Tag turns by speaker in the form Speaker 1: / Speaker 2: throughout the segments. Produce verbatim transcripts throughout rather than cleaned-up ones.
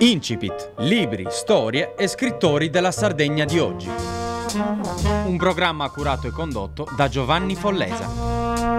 Speaker 1: Incipit, libri, storie e scrittori della Sardegna di oggi. Un programma curato e condotto da Giovanni Follesa.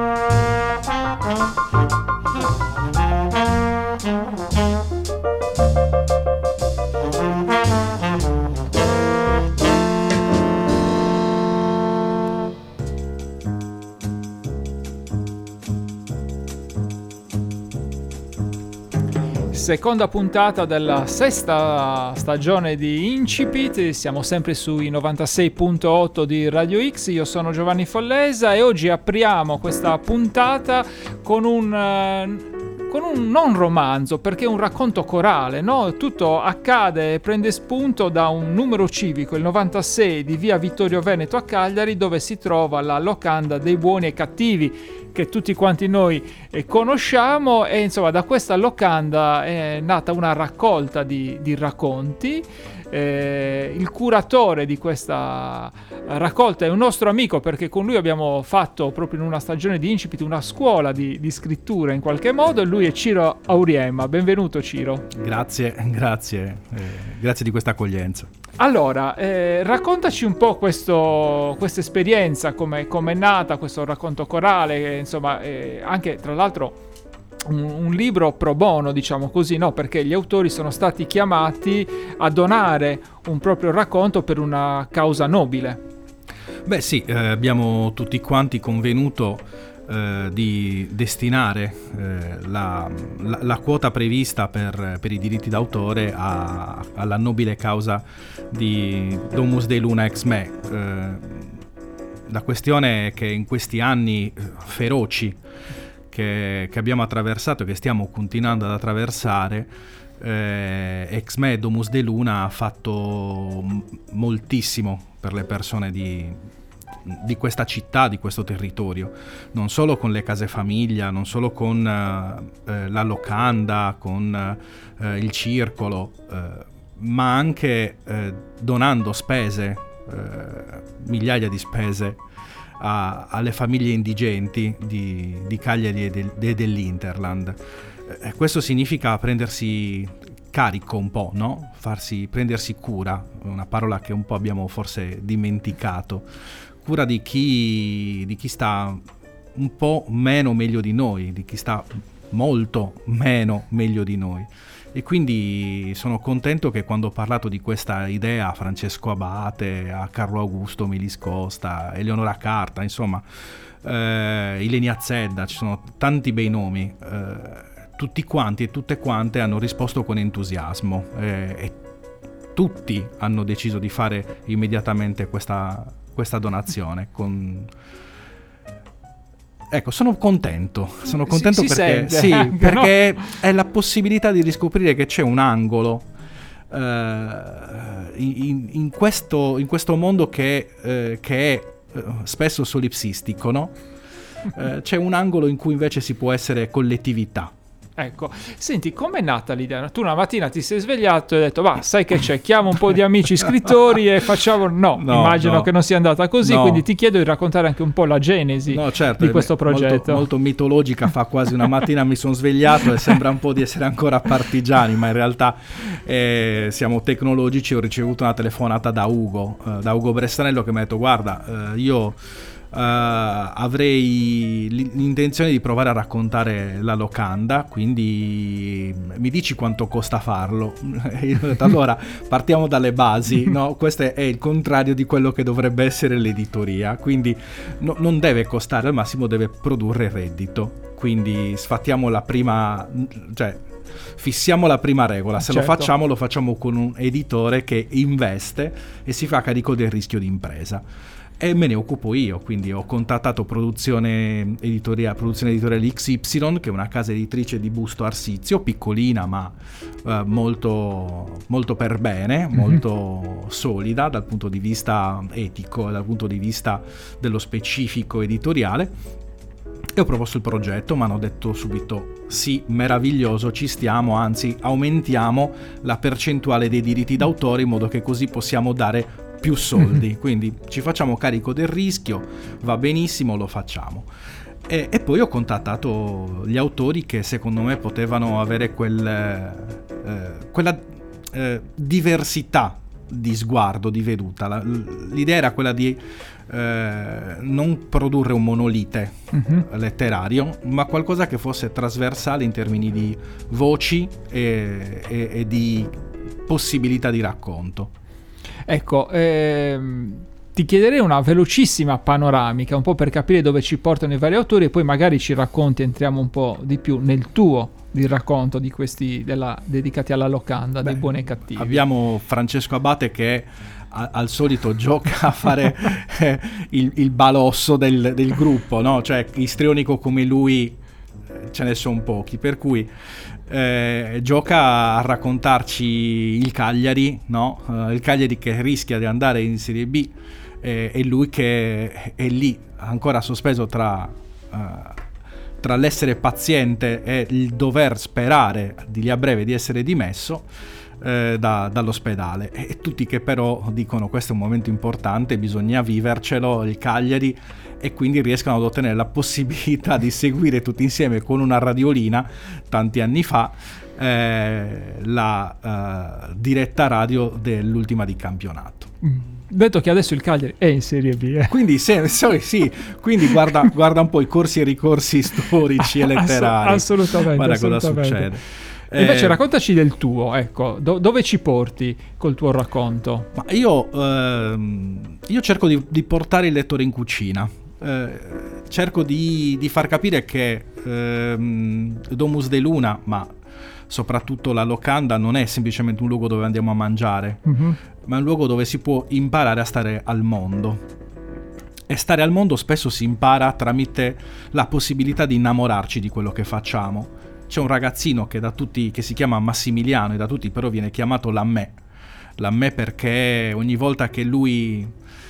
Speaker 2: Seconda puntata della sesta stagione di Incipit, siamo sempre sui novantasei virgola otto di Radio X, io sono Giovanni Follesa e oggi apriamo questa puntata con un, uh, con un non romanzo, perché è un racconto corale, no? Tutto accade e prende spunto da un numero civico, il novantasei di via Vittorio Veneto a Cagliari, dove si trova la locanda dei buoni e cattivi, che tutti quanti noi eh, conosciamo, e insomma da questa locanda è nata una raccolta di, di racconti. Eh, il curatore di questa raccolta è un nostro amico, perché con lui abbiamo fatto proprio in una stagione di Incipit una scuola di, di scrittura in qualche modo, e lui è Ciro Auriemma. Benvenuto Ciro.
Speaker 3: Grazie, grazie, eh, grazie di questa accoglienza.
Speaker 2: Allora, eh, raccontaci un po' questo, questa esperienza, come è nata questo racconto corale, che, insomma, eh, anche tra l'altro un, un libro pro bono, diciamo così, no? Perché gli autori sono stati chiamati a donare un proprio racconto per una causa nobile.
Speaker 3: Beh sì, eh, abbiamo tutti quanti convenuto eh, di destinare eh, la, la, la quota prevista per, per i diritti d'autore a, alla nobile causa di Domus Dei Luna Ex Me. Eh, la questione è che in questi anni feroci che, che abbiamo attraversato e che stiamo continuando ad attraversare, eh, Ex Me Domus Dei Luna ha fatto m- moltissimo per le persone di di questa città, di questo territorio, non solo con le case famiglia, non solo con eh, la locanda, con eh, il circolo, eh, ma anche eh, donando spese, eh, migliaia di spese a, alle famiglie indigenti di, di Cagliari e, del, e dell'Interland. Eh, questo significa prendersi carico un po', no? Farsi, prendersi cura, una parola che un po' abbiamo forse dimenticato, cura di chi, di chi sta un po' meno meglio di noi, di chi sta molto meno meglio di noi. E quindi sono contento che quando ho parlato di questa idea a Francesco Abate, a Carlo Augusto Meliscosta, Eleonora Carta, insomma, eh, Ilenia Zedda, ci sono tanti bei nomi, eh, tutti quanti e tutte quante hanno risposto con entusiasmo, eh, e tutti hanno deciso di fare immediatamente questa, questa donazione. Con... Ecco, sono contento, sono contento
Speaker 2: si, si
Speaker 3: perché,
Speaker 2: sente,
Speaker 3: sì,
Speaker 2: anche,
Speaker 3: perché
Speaker 2: no?
Speaker 3: È la possibilità di riscoprire che c'è un angolo uh, in, in, questo, in questo mondo che, uh, che è uh, spesso solipsistico, no? Uh, c'è un angolo in cui invece si può essere collettività.
Speaker 2: Ecco, senti, com'è nata l'idea? Tu una mattina ti sei svegliato e hai detto, va, sai che c'è, chiamo un po' di amici scrittori e facciamo... No, no immagino no. che non sia andata così, no. Quindi ti chiedo di raccontare anche un po' la genesi
Speaker 3: no, certo,
Speaker 2: di questo progetto.
Speaker 3: Molto, molto mitologica, fa quasi una mattina mi sono svegliato e sembra un po' di essere ancora partigiani, ma in realtà eh, siamo tecnologici. Ho ricevuto una telefonata da Ugo, eh, da Ugo Bressanello, che mi ha detto, guarda, eh, io... Uh, avrei l'intenzione di provare a raccontare la locanda, quindi mi dici quanto costa farlo? Io ho detto, allora partiamo dalle basi, no? Questo è il contrario di quello che dovrebbe essere l'editoria, quindi no, non deve costare, al massimo deve produrre reddito, quindi sfattiamo la prima, cioè fissiamo la prima regola, se certo. lo facciamo lo facciamo con un editore che investe e si fa carico del rischio di impresa. E me ne occupo io, quindi ho contattato produzione editoriale, produzione editoriale X Y, che è una casa editrice di Busto Arsizio, piccolina ma eh, molto, molto per bene, molto mm-hmm. solida dal punto di vista etico, dal punto di vista dello specifico editoriale. E ho proposto il progetto, mi hanno detto subito sì, meraviglioso, ci stiamo, anzi aumentiamo la percentuale dei diritti d'autore in modo che così possiamo dare più soldi, quindi ci facciamo carico del rischio, va benissimo, lo facciamo. E, e poi ho contattato gli autori che secondo me potevano avere quel, eh, quella eh, diversità di sguardo, di veduta. La, l'idea era quella di eh, non produrre un monolite uh-huh. letterario, ma qualcosa che fosse trasversale in termini di voci e, e, e di possibilità di racconto.
Speaker 2: Ecco, ehm, ti chiederei una velocissima panoramica, un po' per capire dove ci portano i vari autori, e poi magari ci racconti, entriamo un po' di più nel tuo di racconto di questi della, dedicati alla locanda. Beh, dei buoni e cattivi.
Speaker 3: Abbiamo Francesco Abate che a, al solito gioca a fare eh, il, il balosso del, del gruppo, no? Cioè istrionico come lui eh, ce ne sono pochi, per cui eh, gioca a raccontarci il Cagliari, no? Uh, il Cagliari che rischia di andare in Serie B, eh, e lui che è lì ancora sospeso tra uh, tra l'essere paziente e il dover sperare di lì a breve di essere dimesso eh, da, dall'ospedale, e tutti che però dicono questo è un momento importante, bisogna vivercelo, il Cagliari, e quindi riescono ad ottenere la possibilità di seguire tutti insieme con una radiolina tanti anni fa eh, la uh, diretta radio dell'ultima di campionato.
Speaker 2: Mm. Detto che adesso il Cagliari è in Serie B, eh.
Speaker 3: quindi se, se, sì, quindi guarda, guarda un po' i corsi e ricorsi storici e letterari.
Speaker 2: Assolutamente.
Speaker 3: Guarda
Speaker 2: assolutamente.
Speaker 3: cosa succede.
Speaker 2: E invece eh, raccontaci del tuo, ecco, do, dove ci porti col tuo racconto?
Speaker 3: Ma io, ehm, io cerco di, di portare il lettore in cucina. Eh, cerco di, di far capire che ehm, Domus de Luna, ma soprattutto la locanda, non è semplicemente un luogo dove andiamo a mangiare, uh-huh. ma è un luogo dove si può imparare a stare al mondo. E stare al mondo spesso si impara tramite la possibilità di innamorarci di quello che facciamo. C'è un ragazzino che da tutti, che si chiama Massimiliano, e da tutti però viene chiamato Lammè. Lammè perché ogni volta che lui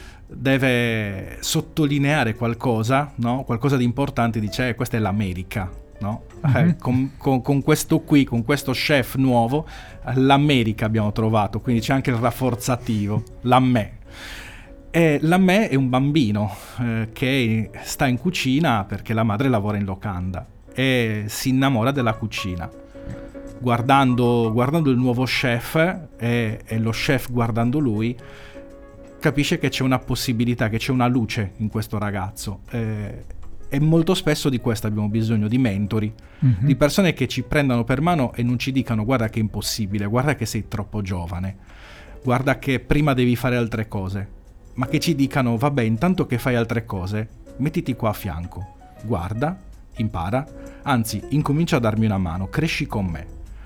Speaker 3: deve sottolineare qualcosa, no? Qualcosa di importante, dice eh, questa è l'America, no? Mm-hmm. Eh, con, con, con questo qui, con questo chef nuovo, l'America abbiamo trovato, quindi c'è anche il rafforzativo, Lammè. E Lammè è un bambino eh, che sta in cucina perché la madre lavora in locanda e si innamora della cucina. Guardando, guardando il nuovo chef e, e lo chef guardando lui, capisce che c'è una possibilità, che c'è una luce in questo ragazzo. Eh, e molto spesso di questo abbiamo bisogno, di mentori, mm-hmm. di persone che ci prendano per mano e non ci dicano guarda che è impossibile, guarda che sei troppo giovane, guarda che prima devi fare altre cose, ma che ci dicano vabbè, intanto che fai altre cose, mettiti qua a fianco, guarda, impara, anzi incomincia a darmi una mano, cresci con me.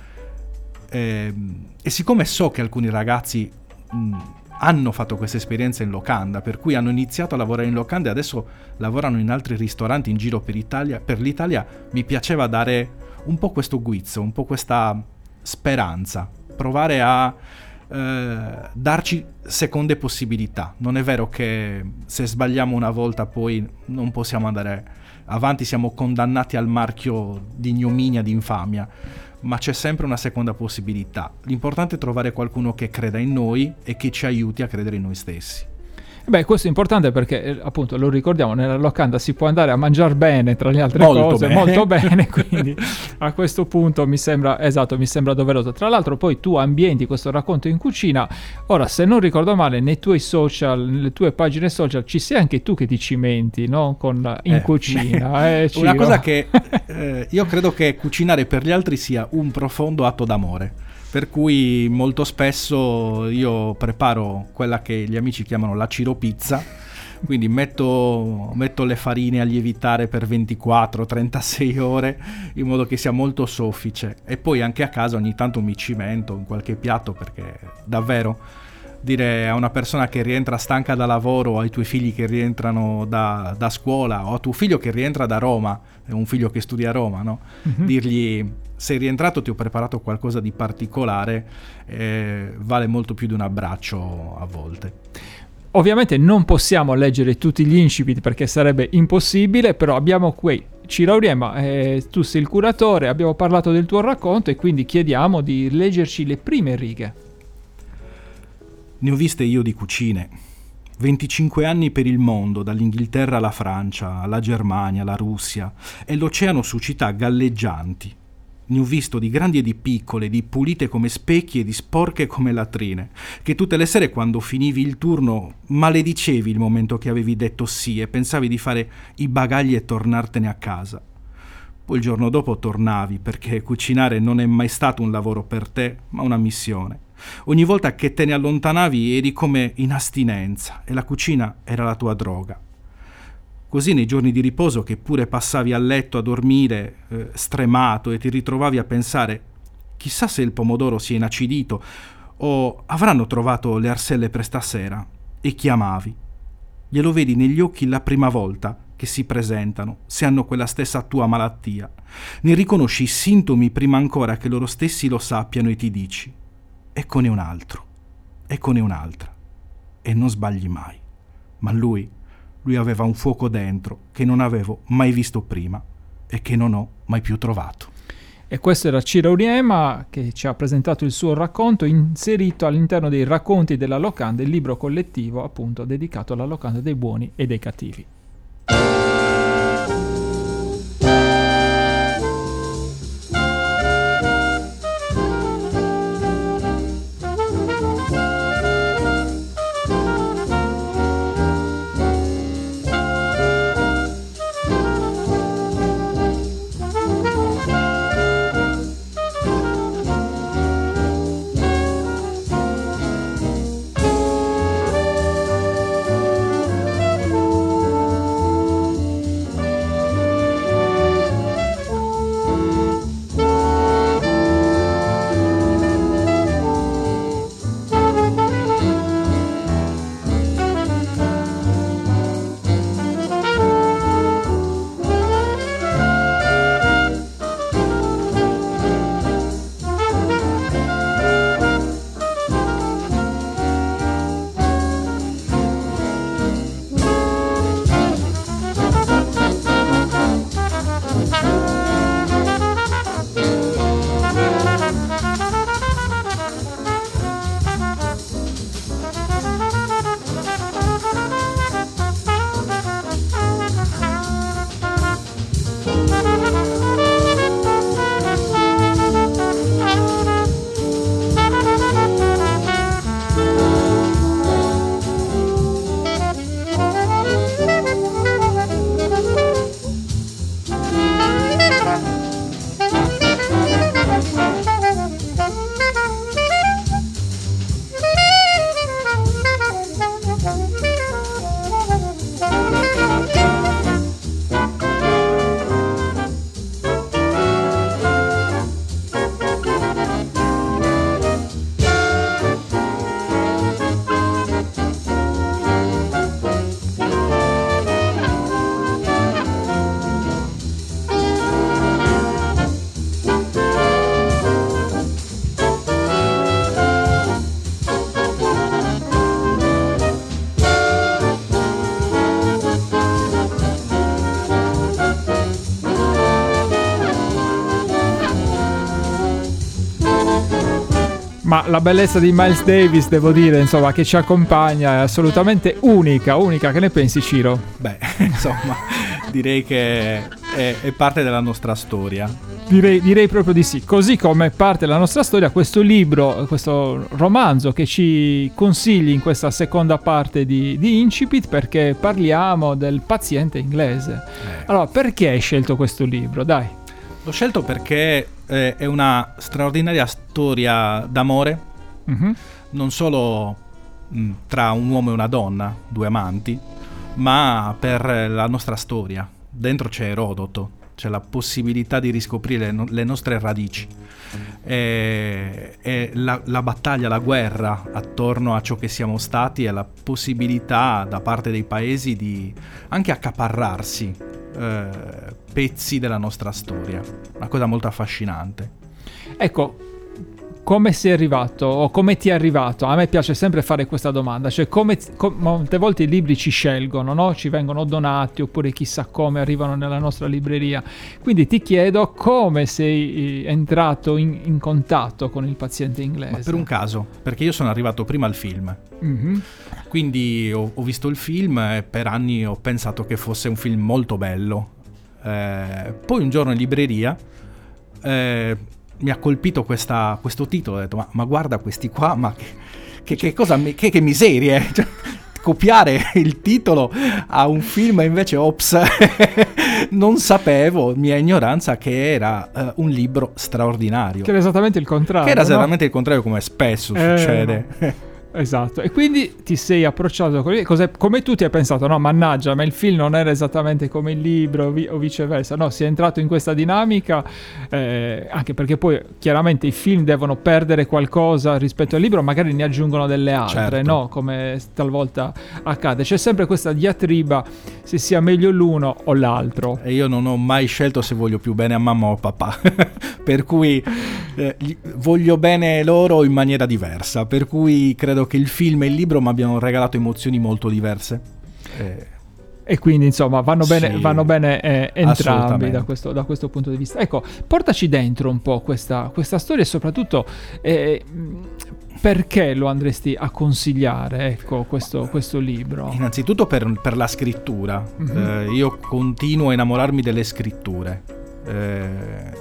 Speaker 3: E, e siccome so che alcuni ragazzi mh, hanno fatto questa esperienza in locanda, per cui hanno iniziato a lavorare in locanda e adesso lavorano in altri ristoranti in giro per Italia, per l'Italia, mi piaceva dare un po' questo guizzo, un po' questa speranza, provare a eh, darci seconde possibilità. Non è vero che se sbagliamo una volta poi non possiamo andare avanti, siamo condannati al marchio di ignominia, di infamia, ma c'è sempre una seconda possibilità. L'importante è trovare qualcuno che creda in noi e che ci aiuti a credere in noi stessi.
Speaker 2: Beh, questo è importante perché appunto lo ricordiamo, nella locanda si può andare a mangiare bene, tra le altre
Speaker 3: molto
Speaker 2: cose,
Speaker 3: bene.
Speaker 2: molto bene, quindi a questo punto mi sembra, esatto, mi sembra doveroso. Tra l'altro poi tu ambienti questo racconto in cucina. Ora, se non ricordo male, nei tuoi social, nelle tue pagine social ci sei anche tu che ti cimenti, no? Con in
Speaker 3: eh,
Speaker 2: cucina. Eh,
Speaker 3: una cosa che eh, io credo che cucinare per gli altri sia un profondo atto d'amore. Per cui molto spesso io preparo quella che gli amici chiamano la ciropizza, quindi metto, metto le farine a lievitare per ventiquattro trentasei ore in modo che sia molto soffice, e poi anche a casa ogni tanto mi cimento in qualche piatto, perché davvero dire a una persona che rientra stanca da lavoro, o ai tuoi figli che rientrano da, da scuola, o a tuo figlio che rientra da Roma, è un figlio che studia a Roma, no? Mm-hmm. Dirgli sei rientrato, ti ho preparato qualcosa di particolare, eh, vale molto più di un abbraccio a volte.
Speaker 2: Ovviamente non possiamo leggere tutti gli incipit perché sarebbe impossibile, però abbiamo qui Cirauriema, eh, tu sei il curatore, abbiamo parlato del tuo racconto e quindi chiediamo di leggerci le prime righe.
Speaker 3: Ne ho viste io di cucine, venticinque anni per il mondo, dall'Inghilterra alla Francia, alla Germania, alla Russia, e l'oceano su città galleggianti. ne ho visto di grandi e di piccole, di pulite come specchi e di sporche come latrine, che tutte le sere quando finivi il turno maledicevi il momento che avevi detto sì e pensavi di fare i bagagli e tornartene a casa. Poi il giorno dopo tornavi, perché cucinare non è mai stato un lavoro per te, ma una missione. Ogni volta che te ne allontanavi eri come in astinenza e la cucina era la tua droga. Così nei giorni di riposo che pure passavi a letto a dormire eh, stremato e ti ritrovavi a pensare chissà se il pomodoro si è inacidito o avranno trovato le arselle per stasera, e chiamavi. Glielo vedi negli occhi la prima volta che si presentano, se hanno quella stessa tua malattia. Ne riconosci i sintomi prima ancora che loro stessi lo sappiano e ti dici eccone un altro, eccone un'altra. E non sbagli mai. Ma lui, lui aveva un fuoco dentro che non avevo mai visto prima e che non ho mai più trovato.
Speaker 2: E questo era Ciro Uriema, che ci ha presentato il suo racconto inserito all'interno dei racconti della locanda, il libro collettivo appunto dedicato alla locanda dei buoni e dei cattivi. Ma la bellezza di Miles Davis, devo dire, insomma, che ci accompagna, è assolutamente unica, unica. Che ne pensi, Ciro?
Speaker 3: Beh, insomma, direi che è, è parte della nostra storia.
Speaker 2: Direi, direi proprio di sì. Così come parte della nostra storia questo libro, questo romanzo che ci consigli in questa seconda parte di, di Incipit, perché parliamo del paziente inglese. Eh. Allora, perché hai scelto questo libro? Dai.
Speaker 3: L'ho scelto perché eh, è una straordinaria storia d'amore, mm-hmm. non solo mh, tra un uomo e una donna, due amanti, ma per la nostra storia. Dentro c'è Erodoto, c'è la possibilità di riscoprire no- le nostre radici, e, e la, la battaglia, la guerra attorno a ciò che siamo stati e la possibilità da parte dei paesi di anche accaparrarsi eh, pezzi della nostra storia. Una cosa molto affascinante.
Speaker 2: Ecco, come sei arrivato o come ti è arrivato? A me piace sempre fare questa domanda, cioè come, com- molte volte i libri ci scelgono, no? Ci vengono donati oppure chissà come arrivano nella nostra libreria, quindi ti chiedo come sei entrato in, in contatto con il paziente inglese.
Speaker 3: Ma per un caso, perché io sono arrivato prima al film, mm-hmm. quindi ho, ho visto il film e per anni ho pensato che fosse un film molto bello, eh, poi un giorno in libreria eh, mi ha colpito questa, questo titolo, ho detto ma, ma guarda questi qua, ma che, che, che cosa, che, che miserie, cioè, copiare il titolo a un film, invece ops, non sapevo, mia ignoranza, che era uh, un libro straordinario.
Speaker 2: Che era esattamente il contrario.
Speaker 3: Che era esattamente
Speaker 2: no?
Speaker 3: il contrario, come spesso
Speaker 2: eh,
Speaker 3: succede.
Speaker 2: No. Esatto, e quindi ti sei approcciato con cos'è, come tu ti hai pensato, no mannaggia, ma il film non era esattamente come il libro o, vi, o viceversa, no, si è entrato in questa dinamica, eh, anche perché poi chiaramente i film devono perdere qualcosa rispetto al libro, magari ne aggiungono delle altre,
Speaker 3: certo.
Speaker 2: no, come talvolta accade, c'è sempre questa diatriba se sia meglio l'uno o l'altro.
Speaker 3: E io non ho mai scelto se voglio più bene a mamma o a papà, per cui eh, voglio bene loro in maniera diversa, per cui credo che il film e il libro mi abbiano regalato emozioni molto diverse. Eh,
Speaker 2: e quindi insomma vanno bene,
Speaker 3: sì,
Speaker 2: vanno bene eh, entrambi da questo, da questo punto di vista. Ecco, portaci dentro un po' questa, questa storia e soprattutto eh, perché lo andresti a consigliare, ecco, questo, questo libro?
Speaker 3: Innanzitutto per, per la scrittura. Mm-hmm. Eh, io continuo a innamorarmi delle scritture. Eh,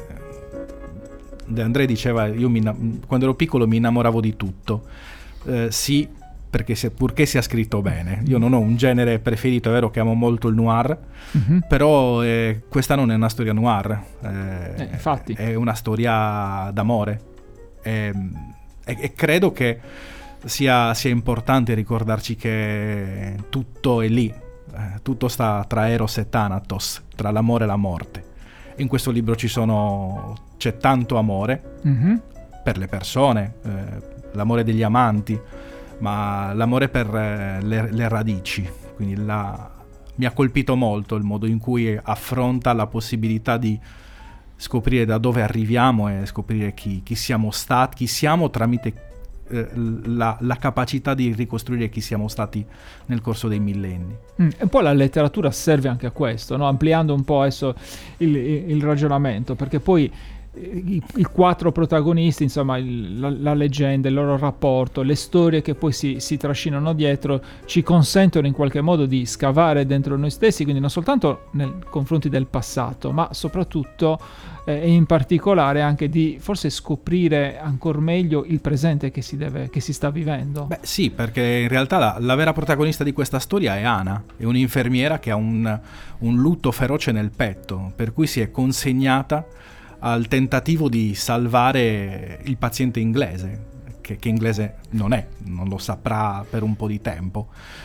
Speaker 3: De André diceva, io mi, quando ero piccolo mi innamoravo di tutto. Eh, sì, perché se, purché sia scritto bene. Io non ho un genere preferito, è vero che amo molto il noir, mm-hmm. però eh, questa non è una storia noir, eh,
Speaker 2: eh, infatti.
Speaker 3: È una storia d'amore e, e, e credo che sia, sia importante ricordarci che tutto è lì, eh, tutto sta tra Eros e Thanatos, tra l'amore e la morte. In questo libro ci sono, c'è tanto amore, mm-hmm. per le persone, eh, l'amore degli amanti, ma l'amore per eh, le, le radici. Quindi la, mi ha colpito molto il modo in cui affronta la possibilità di scoprire da dove arriviamo e scoprire chi, chi siamo stati, chi siamo tramite eh, la, la capacità di ricostruire chi siamo stati nel corso dei millenni.
Speaker 2: Mm, e poi la letteratura serve anche a questo, no? Ampliando un po' adesso il, il ragionamento, perché poi I, i quattro protagonisti, insomma il, la, la leggenda, il loro rapporto, le storie che poi si, si trascinano dietro ci consentono in qualche modo di scavare dentro noi stessi, quindi non soltanto nei confronti del passato, ma soprattutto eh, e in particolare anche di forse scoprire ancora meglio il presente che si deve, che si sta vivendo.
Speaker 3: Beh sì, perché in realtà la, la vera protagonista di questa storia è Ana, è un'infermiera che ha un, un lutto feroce nel petto, per cui si è consegnata al tentativo di salvare il paziente inglese, che, che inglese non è, non lo saprà per un po' di tempo,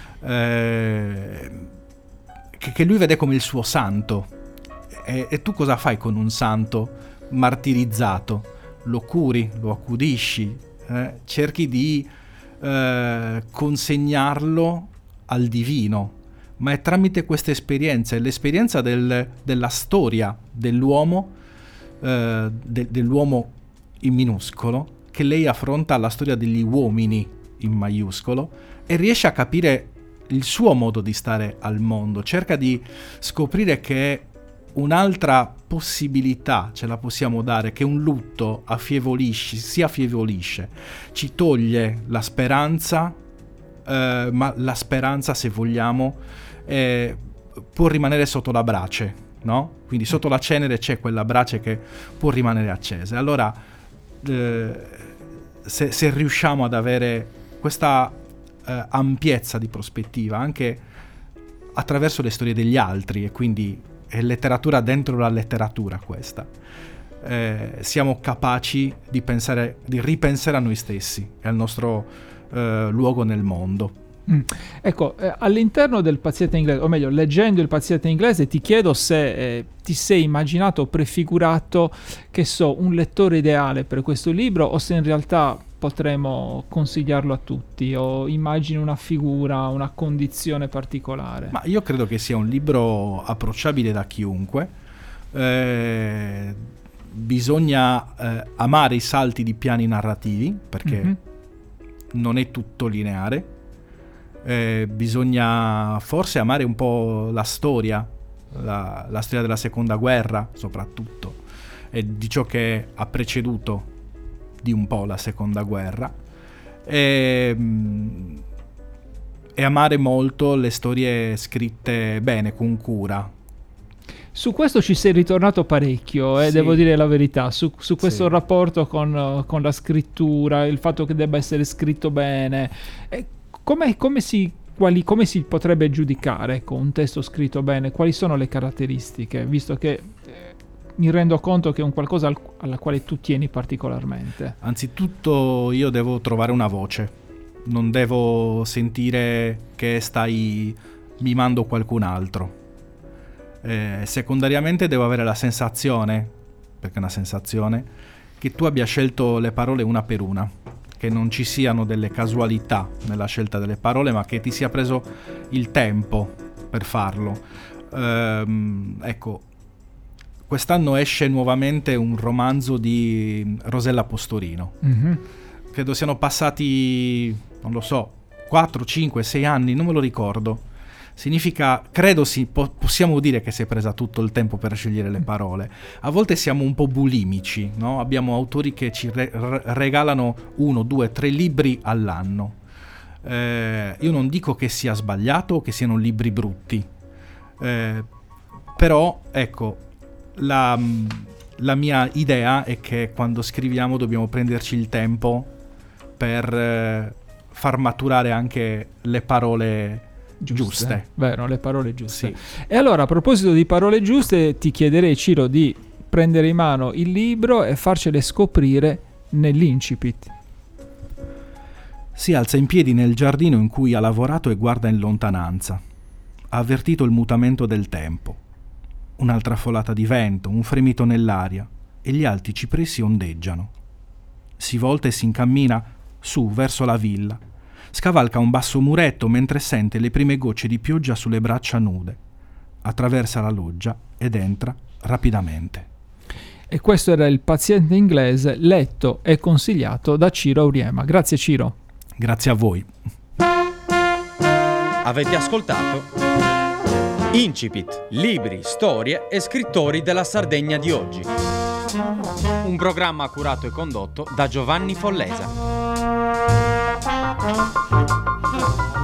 Speaker 3: eh, che, che lui vede come il suo santo. E, e tu cosa fai con un santo martirizzato? Lo curi, lo accudisci, eh? cerchi di eh, consegnarlo al divino, ma è tramite queste esperienze, l'esperienza del, della storia dell'uomo, Uh, de- dell'uomo in minuscolo, che lei affronta la storia degli uomini in maiuscolo e riesce a capire il suo modo di stare al mondo, cerca di scoprire che un'altra possibilità ce la possiamo dare, che un lutto affievolisce, si affievolisce, ci toglie la speranza, uh, ma la speranza, se vogliamo, eh, può rimanere sotto la brace, no? Quindi sotto la cenere c'è quella brace che può rimanere accesa. Allora eh, se, se riusciamo ad avere questa eh, ampiezza di prospettiva anche attraverso le storie degli altri, e quindi è letteratura dentro la letteratura questa, eh, siamo capaci di pensare, di ripensare a noi stessi e al nostro eh, luogo nel mondo.
Speaker 2: Mm. Ecco, eh, all'interno del paziente inglese, o meglio, leggendo il paziente inglese, ti chiedo se eh, ti sei immaginato o prefigurato, che so, un lettore ideale per questo libro, o se in realtà potremmo consigliarlo a tutti, o immagini una figura, una condizione particolare.
Speaker 3: Ma io credo che sia un libro approcciabile da chiunque. Eh, bisogna eh, amare i salti di piani narrativi, perché mm-hmm. non è tutto lineare. Eh, bisogna forse amare un po' la storia, la, la storia della seconda guerra soprattutto, e di ciò che ha preceduto di un po' la seconda guerra, e, e amare molto le storie scritte bene, con cura.
Speaker 2: Su questo ci sei ritornato parecchio, eh,
Speaker 3: Sì.
Speaker 2: devo dire la verità, su, su questo
Speaker 3: Sì.
Speaker 2: rapporto con, con la scrittura, il fatto che debba essere scritto bene. E come, come, si, quali, come si potrebbe giudicare con un testo scritto bene? Quali sono le caratteristiche? Visto che eh, mi rendo conto che è un qualcosa al, alla quale tu tieni particolarmente.
Speaker 3: Anzitutto io devo trovare una voce, non devo sentire che stai mimando qualcun altro. Eh, secondariamente devo avere la sensazione, perché è una sensazione, che tu abbia scelto le parole una per una, che non ci siano delle casualità nella scelta delle parole, ma che ti sia preso il tempo per farlo. Ehm, ecco, quest'anno esce nuovamente un romanzo di Rosella Postorino.
Speaker 2: Mm-hmm.
Speaker 3: Credo siano passati, non lo so, quattro, cinque, sei anni, non me lo ricordo. Significa, credo sì, po- possiamo dire che si è presa tutto il tempo per scegliere le parole. A volte siamo un po' bulimici, no? Abbiamo autori che ci re- re- regalano uno, due, tre libri all'anno. Eh, io non dico che sia sbagliato o che siano libri brutti, eh, però ecco, la, la mia idea è che quando scriviamo dobbiamo prenderci il tempo per eh, far maturare anche le parole giuste. giuste.
Speaker 2: Vero, le parole giuste.
Speaker 3: Sì.
Speaker 2: E allora, a proposito di parole giuste, ti chiederei, Ciro, di prendere in mano il libro e farcele scoprire nell'incipit.
Speaker 3: Si alza in piedi nel giardino in cui ha lavorato e guarda in lontananza. Ha avvertito il mutamento del tempo. Un'altra folata di vento, un fremito nell'aria, e gli alti cipressi ondeggiano. Si volta e si incammina su verso la villa. Scavalca un basso muretto mentre sente le prime gocce di pioggia sulle braccia nude. Attraversa la loggia ed entra rapidamente.
Speaker 2: E questo era Il paziente inglese, letto e consigliato da Ciro Auriemma. Grazie Ciro.
Speaker 3: Grazie a voi.
Speaker 1: Avete ascoltato Incipit, libri, storie e scrittori della Sardegna di oggi. Un programma curato e condotto da Giovanni Follesa.